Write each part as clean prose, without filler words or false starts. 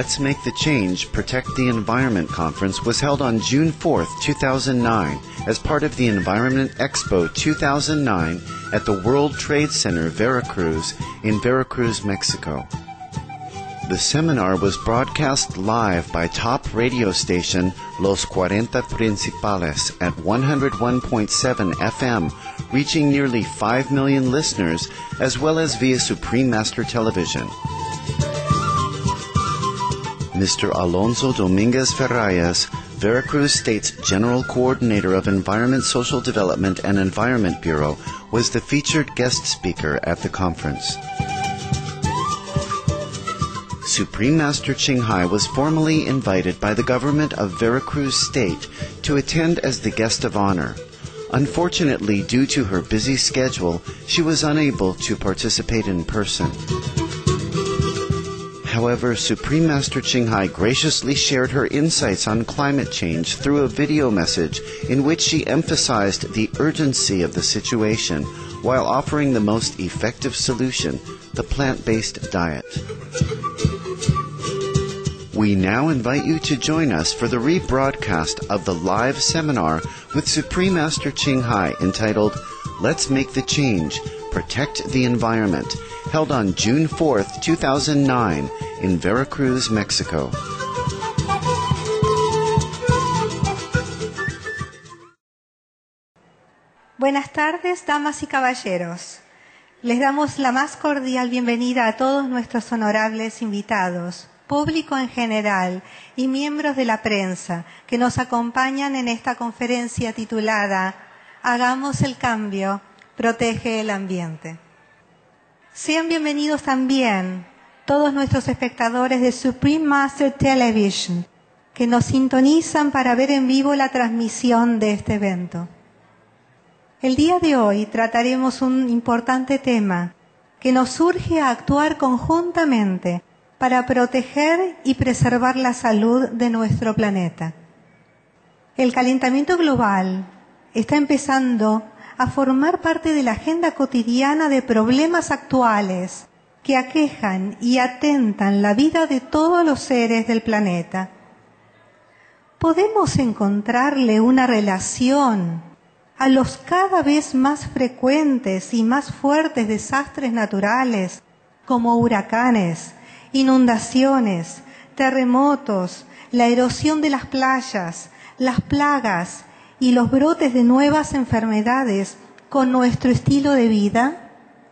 Let's Make the Change, Protect the Environment conference was held on June 4, 2009, as part of the Environment Expo 2009 at the World Trade Center, Veracruz, in Veracruz, Mexico. The seminar was broadcast live by top radio station Los 40 Principales at 101.7 FM, reaching nearly 5 million listeners, as well as via Supreme Master Television. Mr. Alonso Dominguez Ferrayas, Veracruz State's General Coordinator of Environment, Social Development, and Environment Bureau, was the featured guest speaker at the conference. Supreme Master Ching Hai was formally invited by the government of Veracruz State to attend as the guest of honor. Unfortunately, due to her busy schedule, she was unable to participate in person. However, Supreme Master Ching Hai graciously shared her insights on climate change through a video message in which she emphasized the urgency of the situation while offering the most effective solution, the plant-based diet. We now invite you to join us for the rebroadcast of the live seminar with Supreme Master Ching Hai entitled Let's Make the Change, Protect the Environment, held on June 4th, 2009 in Veracruz, Mexico. Buenas tardes, damas y caballeros. Les damos la más cordial bienvenida a todos nuestros honorables invitados, público en general y miembros de la prensa que nos acompañan en esta conferencia titulada Hagamos el cambio, protege el ambiente. Sean bienvenidos también todos nuestros espectadores de Supreme Master Television que nos sintonizan para ver en vivo la transmisión de este evento. El día de hoy trataremos un importante tema que nos urge a actuar conjuntamente para proteger y preservar la salud de nuestro planeta. El calentamiento global está empezando a formar parte de la agenda cotidiana de problemas actuales que aquejan y atentan la vida de todos los seres del planeta. ¿Podemos encontrarle una relación a los cada vez más frecuentes y más fuertes desastres naturales como huracanes, inundaciones, terremotos, la erosión de las playas, las plagas y los brotes de nuevas enfermedades con nuestro estilo de vida?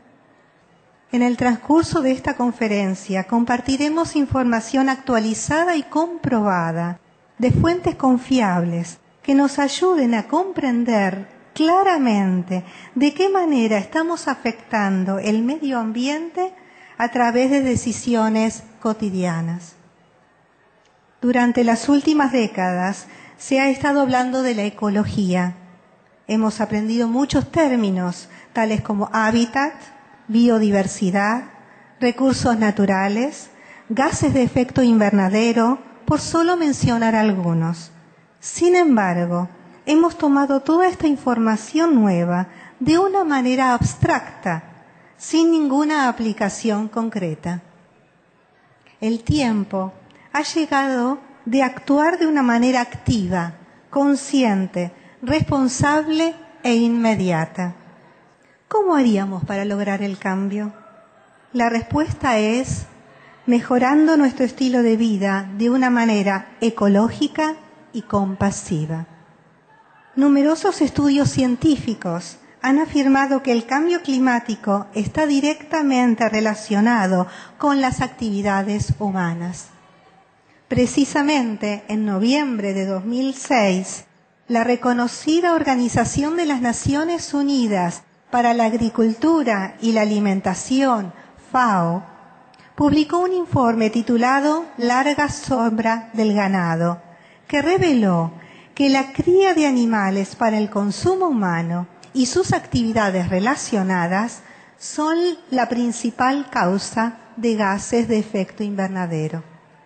En el transcurso de esta conferencia compartiremos información actualizada y comprobada de fuentes confiables que nos ayuden a comprender claramente de qué manera estamos afectando el medio ambiente a través de decisiones cotidianas. Durante las últimas décadas se ha estado hablando de la ecología. Hemos aprendido muchos términos, tales como hábitat, biodiversidad, recursos naturales, gases de efecto invernadero, por solo mencionar algunos. Sin embargo, hemos tomado toda esta información nueva de una manera abstracta, sin ninguna aplicación concreta. El tiempo ha llegado de actuar de una manera activa, consciente, responsable e inmediata. ¿Cómo haríamos para lograr el cambio? La respuesta es mejorando nuestro estilo de vida de una manera ecológica y compasiva. Numerosos estudios científicos han afirmado que el cambio climático está directamente relacionado con las actividades humanas. Precisamente en noviembre de 2006, la reconocida Organización de las Naciones Unidas para la Agricultura y la Alimentación, FAO, publicó un informe titulado Larga sombra del ganado, que reveló que la cría de animales para el consumo humano y sus actividades relacionadas son la principal causa de gases de efecto invernadero.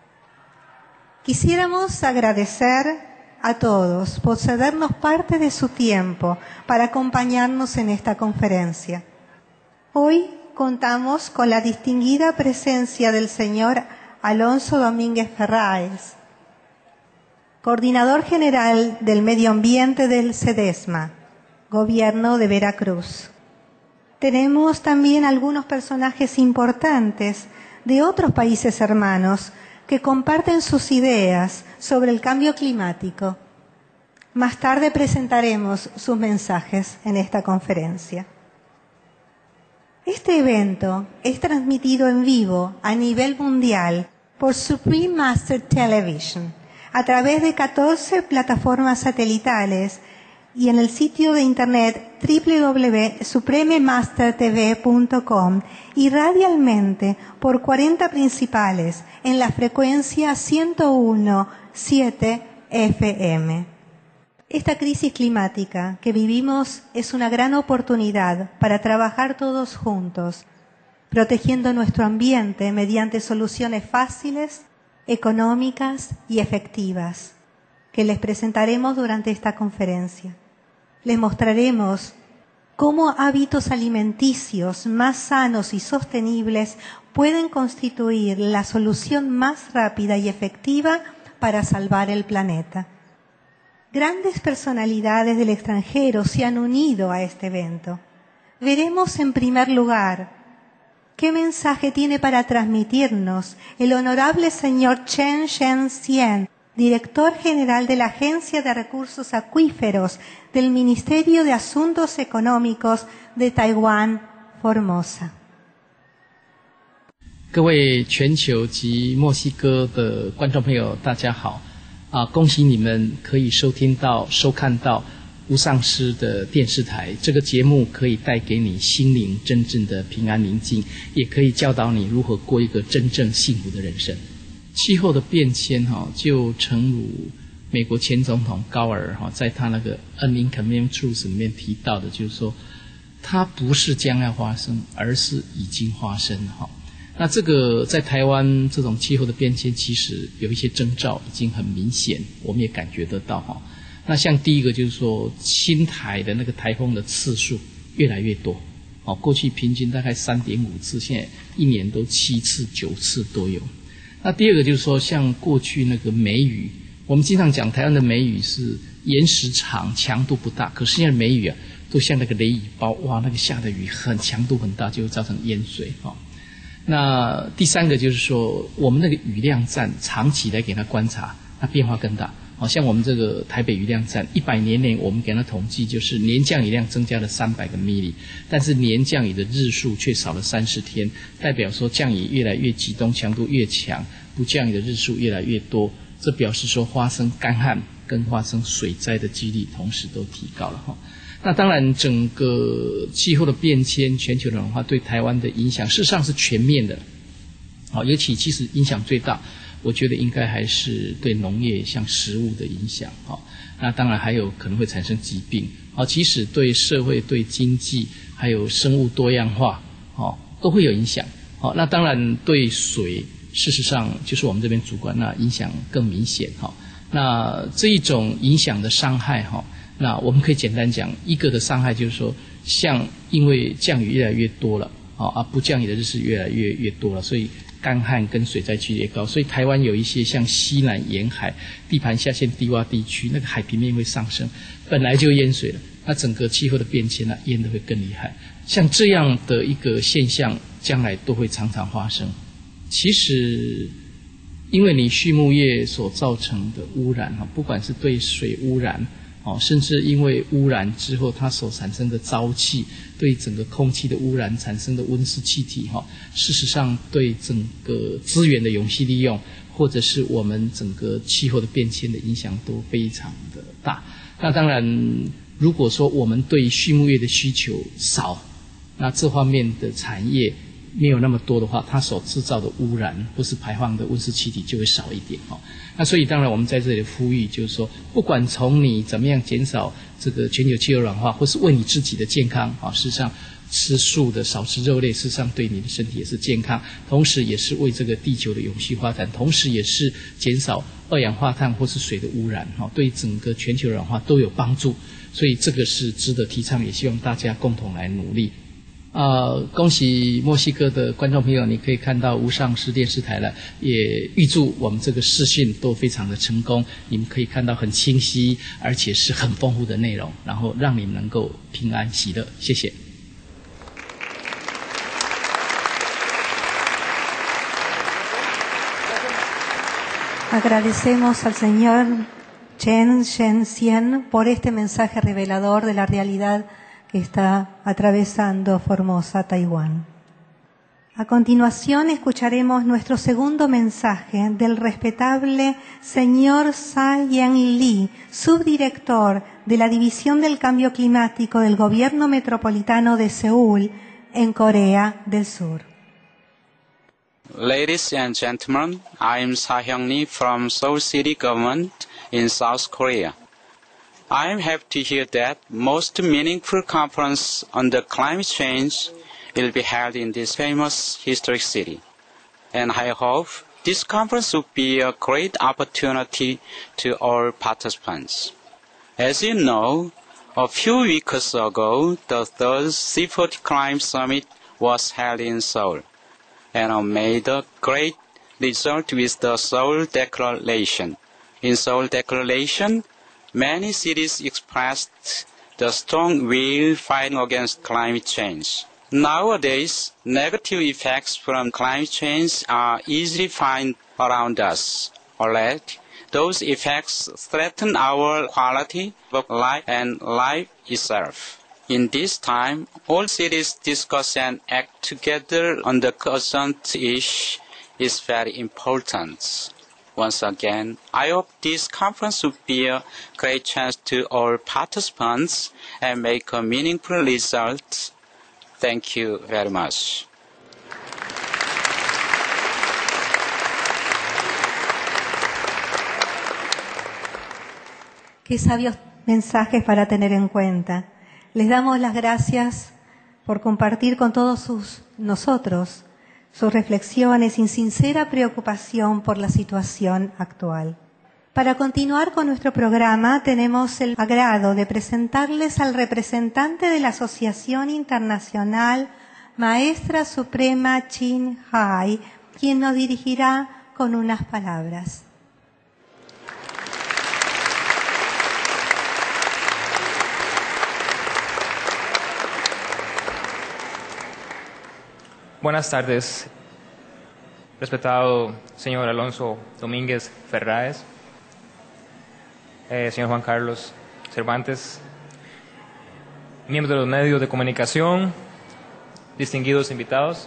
Quisiéramos agradecer a todos por cedernos parte de su tiempo para acompañarnos en esta conferencia. Hoy contamos con la distinguida presencia del señor Alonso Domínguez Ferráez, Coordinador General del Medio Ambiente del CEDESMA, Gobierno de Veracruz. Tenemos también algunos personajes importantes de otros países hermanos que comparten sus ideas sobre el cambio climático. Más tarde presentaremos sus mensajes en esta conferencia. Este evento es transmitido en vivo a nivel mundial por Supreme Master Television a través de 14 plataformas satelitales y en el sitio de internet www.suprememastertv.com y radialmente por 40 principales en la frecuencia 101.7 FM. Esta crisis climática que vivimos es una gran oportunidad para trabajar todos juntos, protegiendo nuestro ambiente mediante soluciones fáciles, económicas y efectivas, que les presentaremos durante esta conferencia. Les mostraremos cómo hábitos alimenticios más sanos y sostenibles pueden constituir la solución más rápida y efectiva para salvar el planeta. Grandes personalidades del extranjero se han unido a este evento. Veremos en primer lugar qué mensaje tiene para transmitirnos el honorable señor Chen Shen-Xian, Director General de la Agencia de Recursos Acuíferos del Ministerio de Asuntos Económicos de Taiwán, Formosa. 各位全球及墨西哥的观众朋友，大家好！恭喜你们可以收看到无上师的电视台，这个节目可以带给你心灵真正的平安宁静，也可以教导你如何过一个真正幸福的人生。气候的变迁就诚如美国前总统高尔在他那个 An Inconvenient Truth 里面提到的，就是说它不是将要发生，而是已经发生了。那这个在台湾这种气候的变迁其实有一些征兆已经很明显，我们也感觉得到。那像第一个就是说新台的那个台风的次数越来越多，过去平均大概 3.5 次，现在一年都7次9次都有。那第二个就是说像过去那个梅雨，我们经常讲台湾的梅雨是延时长强度不大，可是现在梅雨都像那个雷雨包，哇，那个下的雨很强度很大，就会造成淹水。那第三个就是说我们那个雨量站长期来给它观察，那变化更大。像我们这个台北雨量站100年内我们给它统计，就是年降雨量增加了300个 mm， 但是年降雨的日数却少了30天，代表说降雨越来越集中，强度越强，不降雨的日数越来越多，这表示说发生干旱跟发生水灾的几率同时都提高了。那当然整个气候的变迁，全球暖化对台湾的影响事实上是全面的，尤其其实影响最大，我觉得应该还是对农业像食物的影响。那当然还有可能会产生疾病，其实对社会对经济还有生物多样化都会有影响。那当然对水事实上就是我们这边主管，那影响更明显。那这一种影响的伤害那我们可以简单讲，一个的伤害就是说像因为降雨越来越多了不降雨的日数越来越多了，所以干旱跟水灾几率也高，所以台湾有一些像西南沿海地盘下陷低洼地区，那个海平面会上升，本来就淹水了，那整个气候的变迁淹得会更厉害。像这样的一个现象将来都会常常发生。其实因为你畜牧业所造成的污染不管是对水污染甚至因为污染之后它所产生的沼气，对整个空气的污染产生的温室气体事实上对整个资源的永续利用，或者是我们整个气候的变迁的影响都非常的大。那当然如果说我们对畜牧业的需求少，那这方面的产业没有那么多的话，它所制造的污染或是排放的温室气体就会少一点那所以当然我们在这里呼吁，就是说不管从你怎么样减少这个全球气候暖化，或是为你自己的健康事实上吃素的少吃肉类，事实上对你的身体也是健康，同时也是为这个地球的永续发展，同时也是减少二氧化碳或是水的污染对整个全球暖化都有帮助，所以这个是值得提倡，也希望大家共同来努力。 恭喜墨西哥的观众朋友，你可以看到无上师电视台了，也预祝我们这个视讯都非常的成功，你们可以看到很清晰而且是很丰富的内容，然后让你们能够平安喜乐，谢谢。 Agradecemos al señor Chen Shen-Sien por este mensaje revelador de la realidad que está atravesando Formosa, Taiwán. A continuación escucharemos nuestro segundo mensaje del respetable señor Sa-Yen Lee, subdirector de la División del Cambio Climático del Gobierno Metropolitano de Seúl, en Corea del Sur. Ladies and gentlemen, I am Sa-Hyung Lee from Seoul City Government in South Korea. I am happy to hear that most meaningful conference on the climate change will be held in this famous historic city. And I hope this conference will be a great opportunity to all participants. As you know, a few weeks ago, the third C40 Climate Summit was held in Seoul, and made a great result with the Seoul Declaration. In Seoul Declaration, many cities expressed the strong will fighting against climate change. Nowadays, negative effects from climate change are easily found around us. Already, those effects threaten our quality of life and life itself. In this time, all cities discuss and act together on the urgent issue is very important. Once again, I hope this conference will be a great chance to all participants and make a meaningful result. Thank you very much. Qué sabios mensajes para tener en cuenta. Les damos las gracias por compartir con todos nosotros sus reflexiones y sincera preocupación por la situación actual. Para continuar con nuestro programa, tenemos el agrado de presentarles al representante de la Asociación Internacional Maestra Suprema Chin Hai, quien nos dirigirá con unas palabras. Buenas tardes, respetado señor Alonso Domínguez Ferráez, señor Juan Carlos Cervantes, miembros de los medios de comunicación, distinguidos invitados.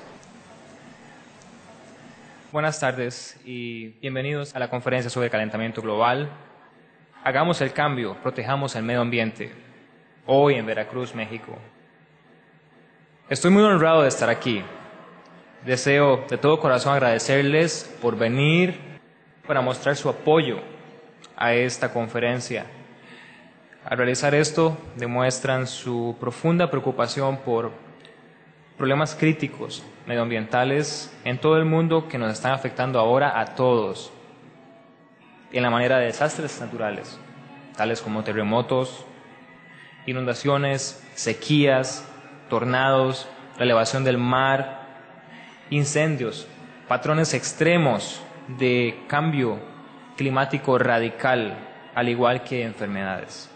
Buenas tardes y bienvenidos a la conferencia sobre calentamiento global. Hagamos el cambio, protejamos el medio ambiente, hoy en Veracruz, México. Estoy muy honrado de estar aquí. Deseo de todo corazón agradecerles por venir para mostrar su apoyo a esta conferencia. Al realizar esto, demuestran su profunda preocupación por problemas críticos medioambientales en todo el mundo que nos están afectando ahora a todos, en la manera de desastres naturales, tales como terremotos, inundaciones, sequías, tornados, la elevación del mar, incendios, patrones extremos de cambio climático radical, al igual que enfermedades.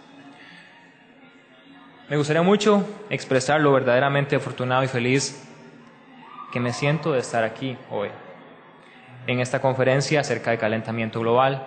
Me gustaría mucho expresar lo verdaderamente afortunado y feliz que me siento de estar aquí hoy, en esta conferencia acerca del calentamiento global.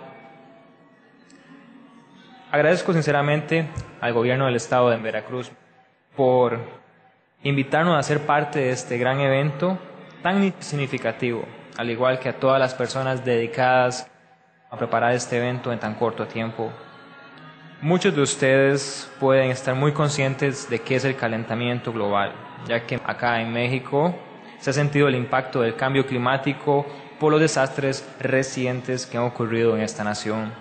Agradezco sinceramente al gobierno del estado de Veracruz por invitarnos a ser parte de este gran evento tan significativo, al igual que a todas las personas dedicadas a preparar este evento en tan corto tiempo. Muchos de ustedes pueden estar muy conscientes de qué es el calentamiento global, ya que acá en México se ha sentido el impacto del cambio climático por los desastres recientes que han ocurrido en esta nación.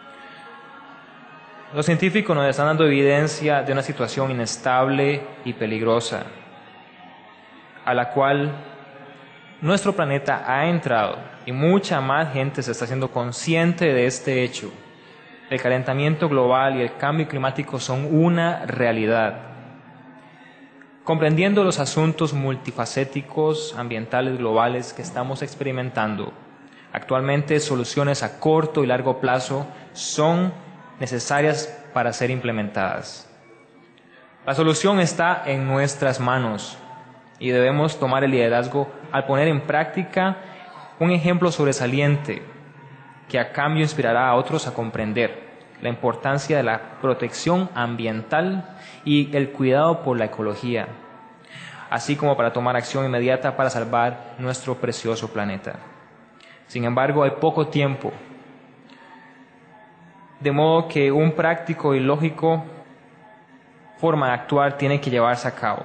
Los científicos nos están dando evidencia de una situación inestable y peligrosa, a la cual nuestro planeta ha entrado y mucha más gente se está haciendo consciente de este hecho. El calentamiento global y el cambio climático son una realidad. Comprendiendo los asuntos multifacéticos ambientales globales que estamos experimentando, actualmente soluciones a corto y largo plazo son necesarias para ser implementadas. La solución está en nuestras manos y debemos tomar el liderazgo al poner en práctica un ejemplo sobresaliente que a cambio inspirará a otros a comprender la importancia de la protección ambiental y el cuidado por la ecología, así como para tomar acción inmediata para salvar nuestro precioso planeta. Sin embargo, hay poco tiempo, de modo que un práctico y lógico forma de actuar tiene que llevarse a cabo.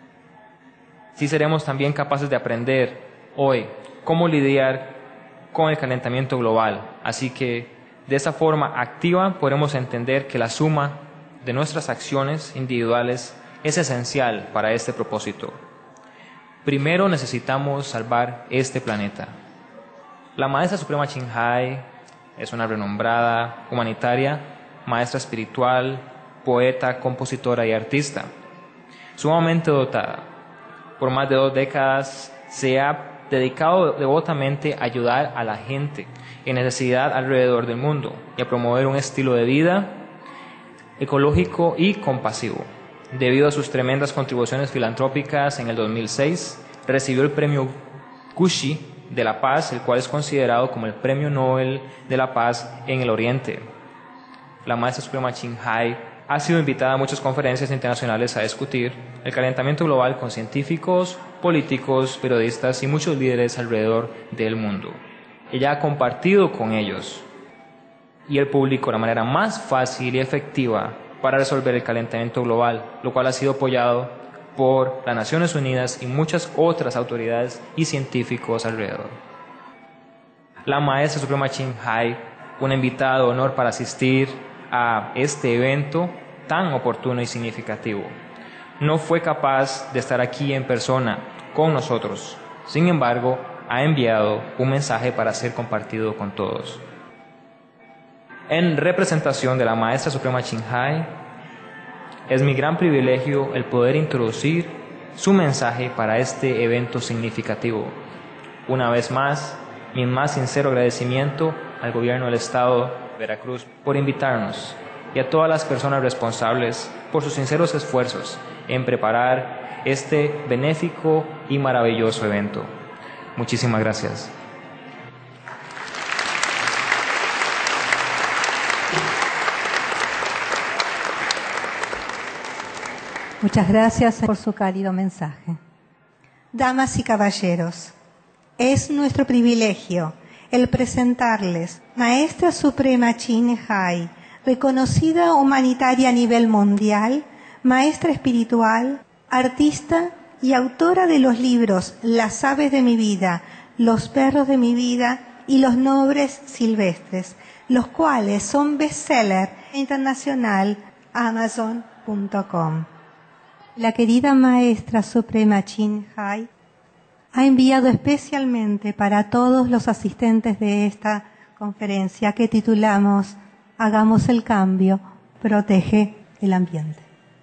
Sí seremos también capaces de aprender hoy cómo lidiar con el calentamiento global, así que de esa forma activa podremos entender que la suma de nuestras acciones individuales es esencial para este propósito. Primero necesitamos salvar este planeta. La Maestra Suprema Ching Hai es una renombrada humanitaria, maestra espiritual, poeta, compositora y artista. Sumamente dotada. Por más de 2 décadas se ha dedicado devotamente a ayudar a la gente en necesidad alrededor del mundo y a promover un estilo de vida ecológico y compasivo. Debido a sus tremendas contribuciones filantrópicas, en el 2006 recibió el premio Kushi de la Paz, el cual es considerado como el Premio Nobel de la Paz en el Oriente. La Maestra Suprema Ching Hai ha sido invitada a muchas conferencias internacionales a discutir el calentamiento global con científicos, políticos, periodistas y muchos líderes alrededor del mundo. Ella ha compartido con ellos y el público la manera más fácil y efectiva para resolver el calentamiento global, lo cual ha sido apoyado por las Naciones Unidas y muchas otras autoridades y científicos alrededor. La Maestra Suprema Ching Hai, una invitada de honor para asistir a este evento tan oportuno y significativo, no fue capaz de estar aquí en persona con nosotros. Sin embargo, ha enviado un mensaje para ser compartido con todos. En representación de la Maestra Suprema Ching Hai, es mi gran privilegio el poder introducir su mensaje para este evento significativo. Una vez más, mi más sincero agradecimiento al Gobierno del Estado de Veracruz por invitarnos y a todas las personas responsables por sus sinceros esfuerzos en preparar este benéfico y maravilloso evento. Muchísimas gracias. Muchas gracias por su cálido mensaje. Damas y caballeros, es nuestro privilegio el presentarles Maestra Suprema Ching Hai, reconocida humanitaria a nivel mundial, maestra espiritual, artista y autora de los libros Las aves de mi vida, Los perros de mi vida y Los nombres silvestres, los cuales son bestseller internacional Amazon.com. La querida Maestra Suprema Ching Hai ha enviado especialmente para todos los asistentes de esta conferencia que titulamos Hagamos el cambio, protege el ambiente.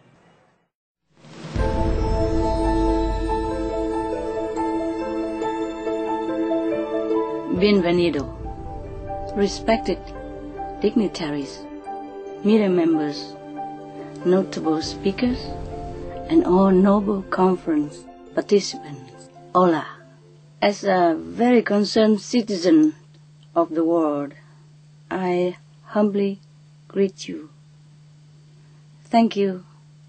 Bienvenido, respected dignitaries, meeting members, notable speakers, and all noble conference participants. Hola. As a very concerned citizen of the world, I humbly greet you. Thank you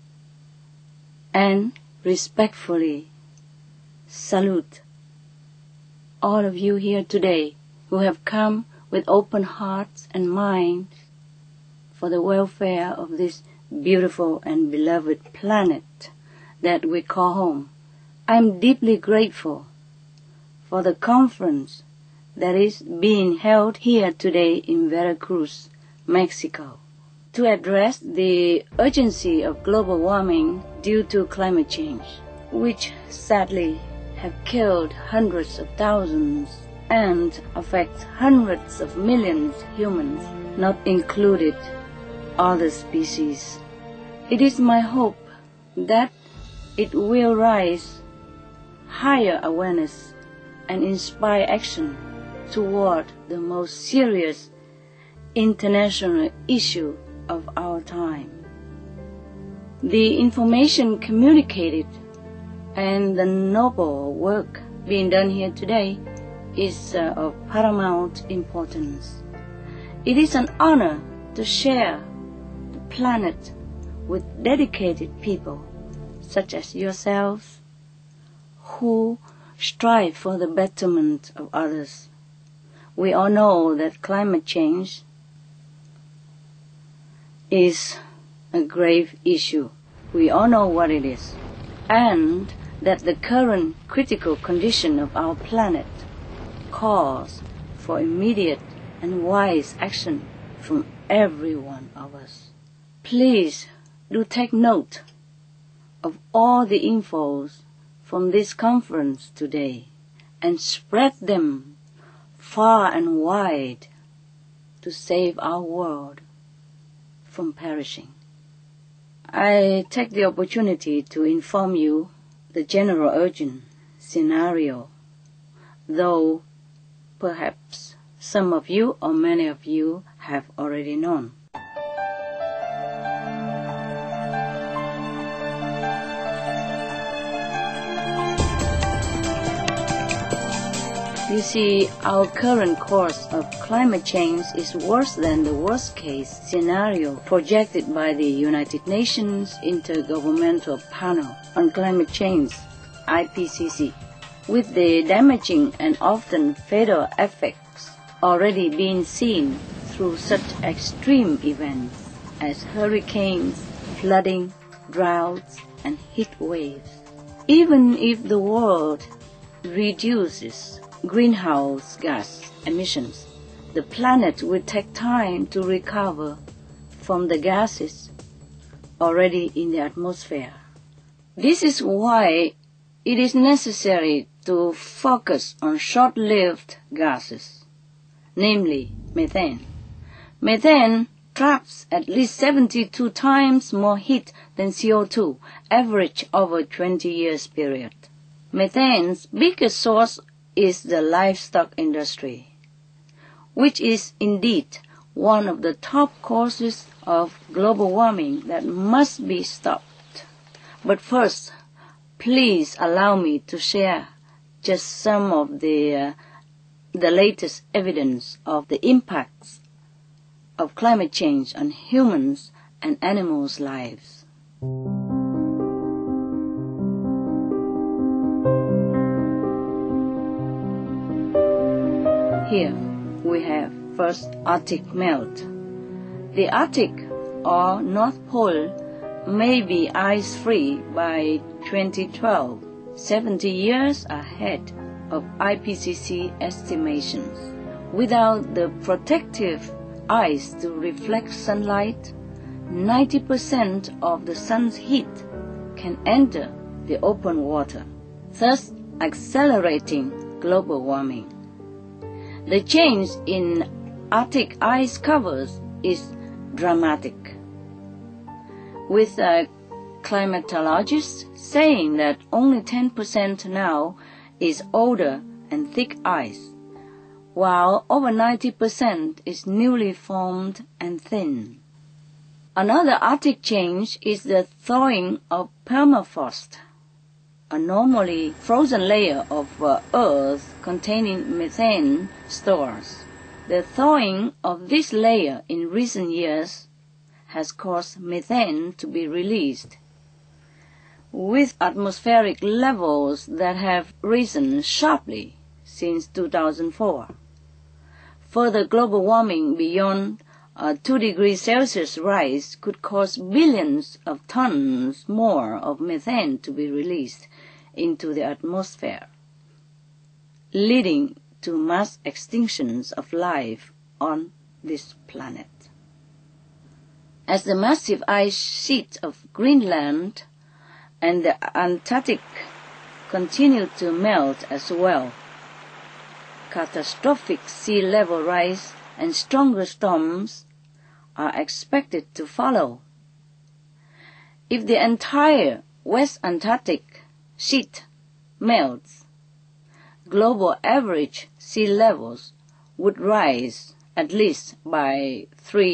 and respectfully salute all of you here today who have come with open hearts and minds for the welfare of this beautiful and beloved planet that we call home. I'm deeply grateful for the conference that is being held here today in Veracruz, Mexico, to address the urgency of global warming due to climate change, which sadly have killed hundreds of thousands and affects hundreds of millions of humans, not included other species. It is my hope that it will raise higher awareness and inspire action toward the most serious international issue of our time. The information communicated and the noble work being done here today is of paramount importance. It is an honor to share the planet with dedicated people such as yourselves who strive for the betterment of others. We all know that climate change is a grave issue. We all know what it is, and that the current critical condition of our planet calls for immediate and wise action from every one of us. Please do take note of all the infos from this conference today and spread them far and wide to save our world from perishing. I take the opportunity to inform you the general urgent scenario, though perhaps some of you or many of you have already known. You see, our current course of climate change is worse than the worst-case scenario projected by the United Nations Intergovernmental Panel on Climate Change, IPCC, with the damaging and often fatal effects already being seen through such extreme events as hurricanes, flooding, droughts, and heat waves. Even if the world reduces greenhouse gas emissions, the planet will take time to recover from the gases already in the atmosphere. This is why it is necessary to focus on short-lived gases, namely methane. Methane traps at least 72 times more heat than CO2, average over a 20 years period. Methane's biggest source is the livestock industry, which is indeed one of the top causes of global warming that must be stopped. But first, please allow me to share just some of the latest evidence of the impacts of climate change on humans and animals' lives. Here we have first Arctic melt. The Arctic or North Pole may be ice-free by 2012, 70 years ahead of IPCC estimations. Without the protective ice to reflect sunlight, 90% of the sun's heat can enter the open water, thus accelerating global warming. The change in Arctic ice covers is dramatic, with climatologists saying that only 10% now is older and thick ice, while over 90% is newly formed and thin. Another Arctic change is the thawing of permafrost, a normally frozen layer of earth containing methane stores. The thawing of this layer in recent years has caused methane to be released, with atmospheric levels that have risen sharply since 2004. Further global warming beyond a 2 degrees Celsius rise could cause billions of tons more of methane to be released into the atmosphere, leading to mass extinctions of life on this planet. As the massive ice sheet of Greenland and the Antarctic continue to melt as well, catastrophic sea level rise and stronger storms are expected to follow. If the entire West Antarctic sheet melts, global average sea levels would rise at least by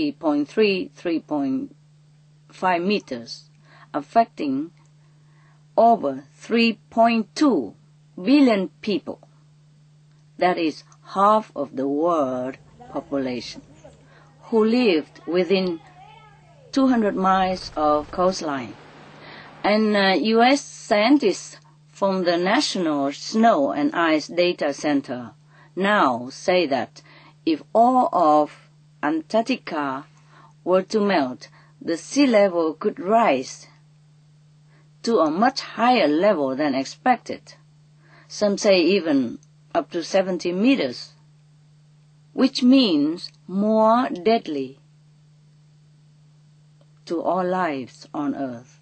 3.5 meters, affecting over 3.2 billion people. That is half of the world population, who lived within 200 miles of coastline. And U.S. scientists from the National Snow and Ice Data Center now say that if all of Antarctica were to melt, the sea level could rise to a much higher level than expected. Some say even up to 70 meters, which means more deadly to all lives on Earth.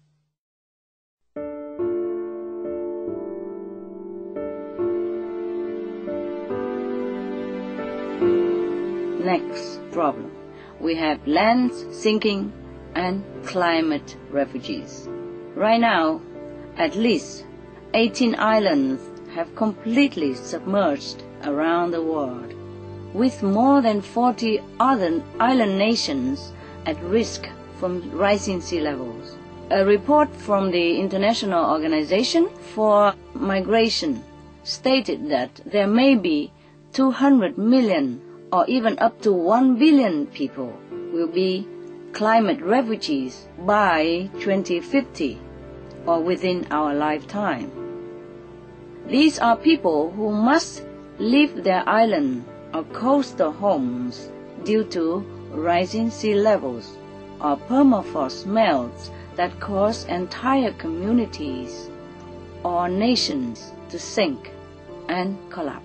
Next problem, we have land sinking and climate refugees. Right now, at least 18 islands have completely submerged around the world, with more than 40 other island nations at risk from rising sea levels. A report from the International Organization for Migration stated that there may be 200 million or even up to 1 billion people will be climate refugees by 2050 or within our lifetime. These are people who must leave their island or coastal homes due to rising sea levels or permafrost melts that cause entire communities or nations to sink and collapse.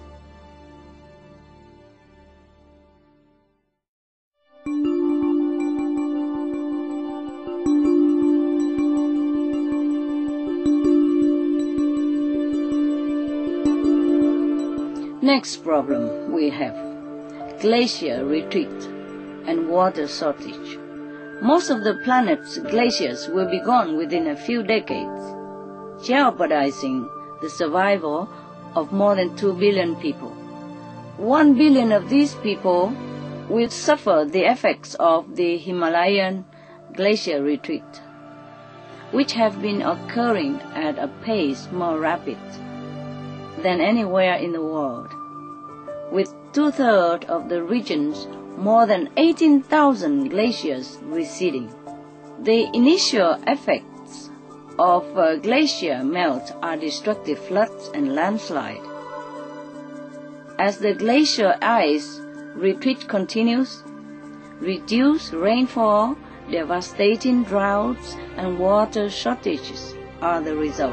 Next problem we have glacier retreat and water shortage. Most of the planet's glaciers will be gone within a few decades, jeopardizing the survival of more than 2 billion people. 1 billion of these people will suffer the effects of the Himalayan glacier retreat, which have been occurring at a pace more rapid than anywhere in the world, with 2/3 of the region's more than 18,000 glaciers receding. The initial effects of glacier melt are destructive floods and landslide. As the glacier ice retreat continues, reduced rainfall, devastating droughts, and water shortages are the result.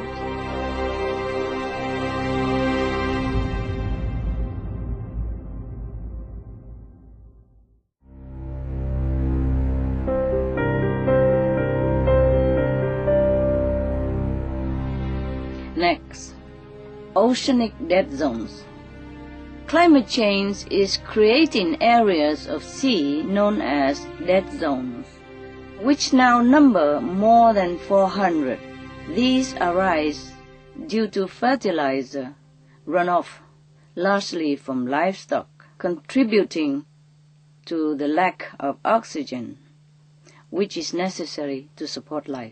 Next, oceanic dead zones. Climate change is creating areas of sea known as dead zones, which now number more than 400. These arise due to fertilizer runoff, largely from livestock, contributing to the lack of oxygen, which is necessary to support life.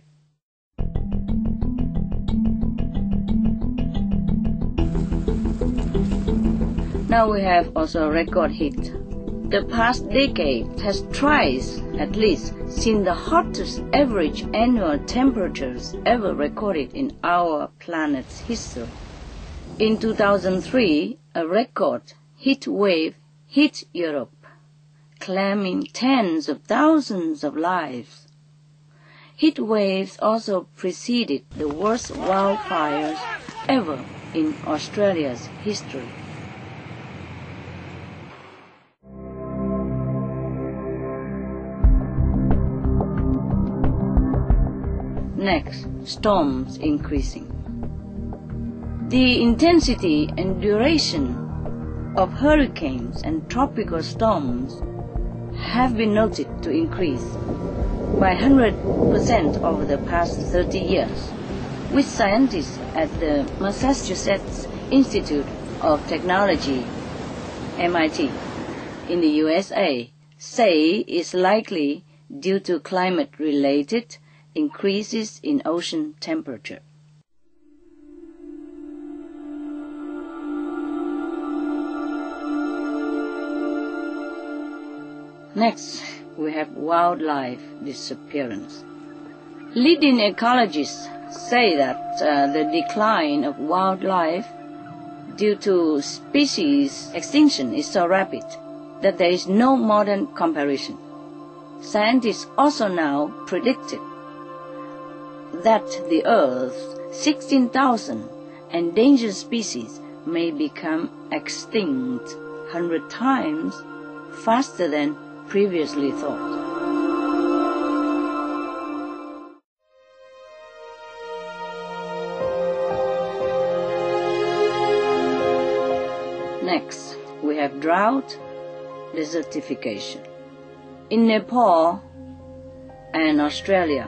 Now we have also record heat. The past decade has twice, at least, seen the hottest average annual temperatures ever recorded in our planet's history. In 2003, a record heat wave hit Europe, claiming tens of thousands of lives. Heat waves also preceded the worst wildfires ever in Australia's history. Next, storms increasing. The intensity and duration of hurricanes and tropical storms have been noted to increase. by 100% over the past 30 years, which scientists at the Massachusetts Institute of Technology, MIT, in the USA, say is likely due to climate-related increases in ocean temperature. Next, we have wildlife disappearance. Leading ecologists say that the decline of wildlife due to species extinction is so rapid that there is no modern comparison. Scientists also now predicted that the Earth's 16,000 endangered species may become extinct 100 times faster than previously thought. Next, we have drought, desertification. In Nepal and Australia,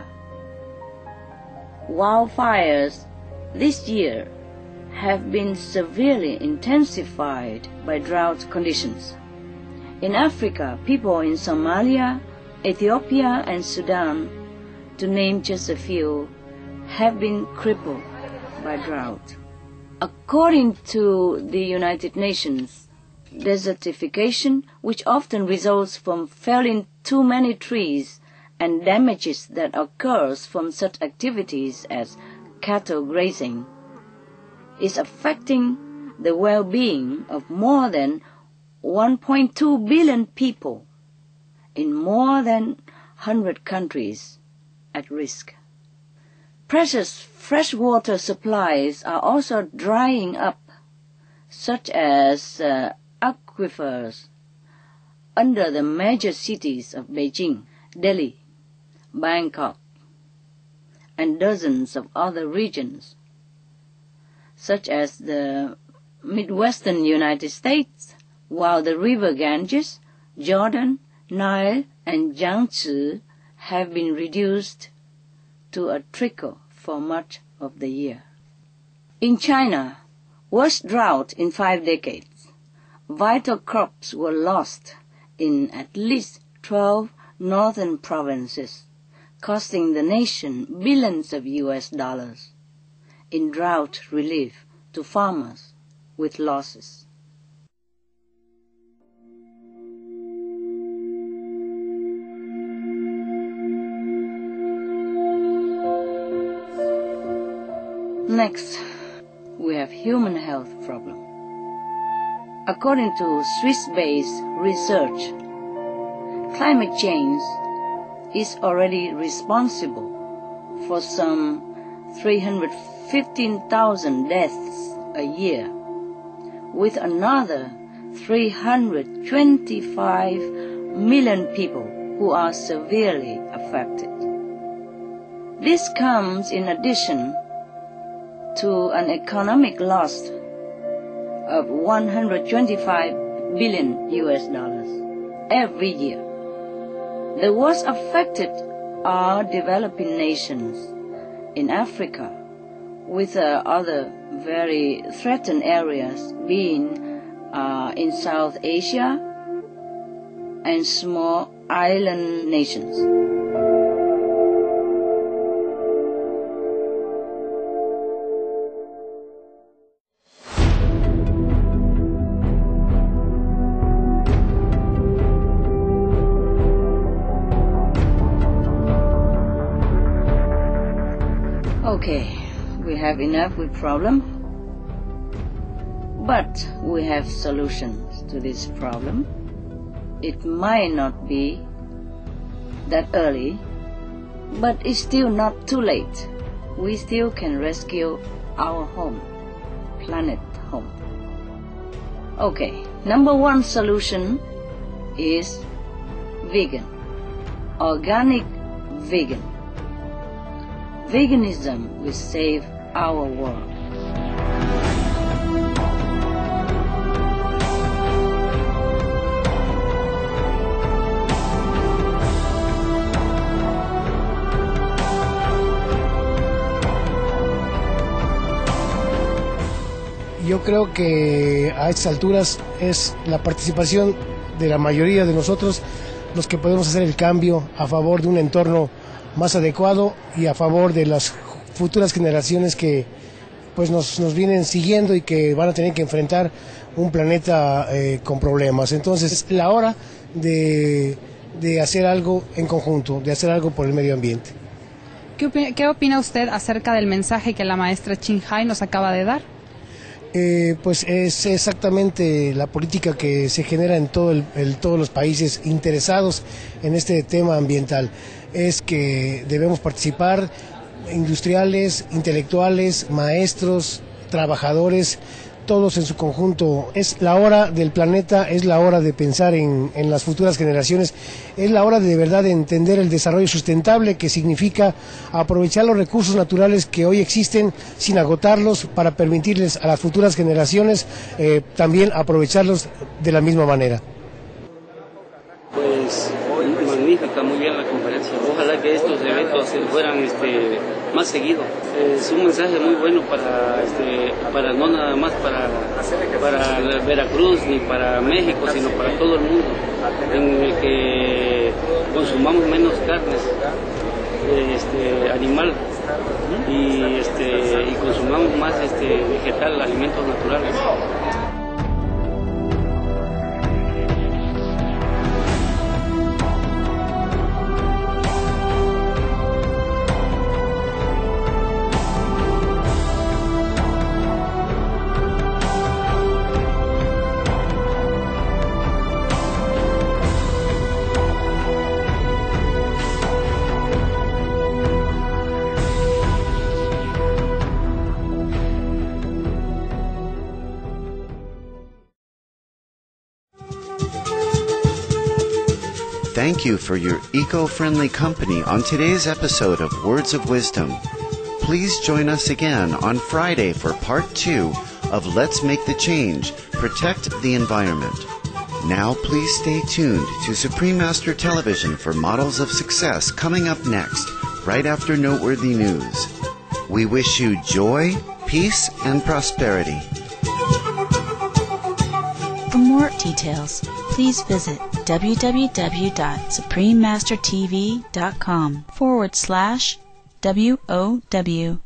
wildfires this year have been severely intensified by drought conditions. In Africa, people in Somalia, Ethiopia, and Sudan, to name just a few, have been crippled by drought. According to the United Nations, desertification, which often results from felling too many trees and damages that occurs from such activities as cattle grazing, is affecting the well-being of more than 1.2 billion people in more than 100 countries at risk. Precious freshwater supplies are also drying up, such as aquifers under the major cities of Beijing, Delhi, Bangkok, and dozens of other regions, such as the Midwestern United States, while the river Ganges, Jordan, Nile, and Yangtze have been reduced to a trickle for much of the year. In China, worst drought in 5 decades. Vital crops were lost in at least 12 northern provinces, costing the nation billions of US dollars in drought relief to farmers with losses. Next, we have human health problem. According to Swiss-based research, climate change is already responsible for some 315,000 deaths a year, with another 325 million people who are severely affected. This comes in addition to an economic loss of 125 billion US dollars every year. The worst affected are developing nations in Africa, with other very threatened areas being in South Asia and small island nations. Okay, we have enough with problem, but we have solutions to this problem. It might not be that early, but it's still not too late. We still can rescue our home, planet home. Okay, number one solution is vegan, organic vegan. Veganism will save our world. Yo creo que a estas alturas es la participación de la mayoría de nosotros los que podemos hacer el cambio a favor de un entorno más adecuado y a favor de las futuras generaciones que pues nos vienen siguiendo y que van a tener que enfrentar un planeta con problemas. Entonces es la hora de hacer algo en conjunto, de hacer algo por el medio ambiente. ¿Qué opina usted acerca del mensaje que la maestra Ching Hai nos acaba de dar? Pues es exactamente la política que se genera en todos los países interesados en este tema ambiental. Es que debemos participar industriales, intelectuales, maestros, trabajadores, todos en su conjunto. Es la hora del planeta, es la hora de pensar en las futuras generaciones, es la hora de verdad de entender el desarrollo sustentable, que significa aprovechar los recursos naturales que hoy existen sin agotarlos para permitirles a las futuras generaciones también aprovecharlos de la misma manera. Pues magnífica, muy bien la conferencia. Ojalá que estos eventos fueran más seguidos. Es un mensaje muy bueno para no nada más para Veracruz ni para México, sino para todo el mundo, en el que consumamos menos carnes animal y consumamos más vegetal, alimentos naturales. Thank you for your eco-friendly company on today's episode of Words of Wisdom. Please join us again on Friday for Part 2 of Let's Make the Change, Protect the Environment. Now please stay tuned to Supreme Master Television for Models of Success coming up next, right after Noteworthy News. We wish you joy, peace, and prosperity. For more details, please visit www.suprememastertv.com/WOW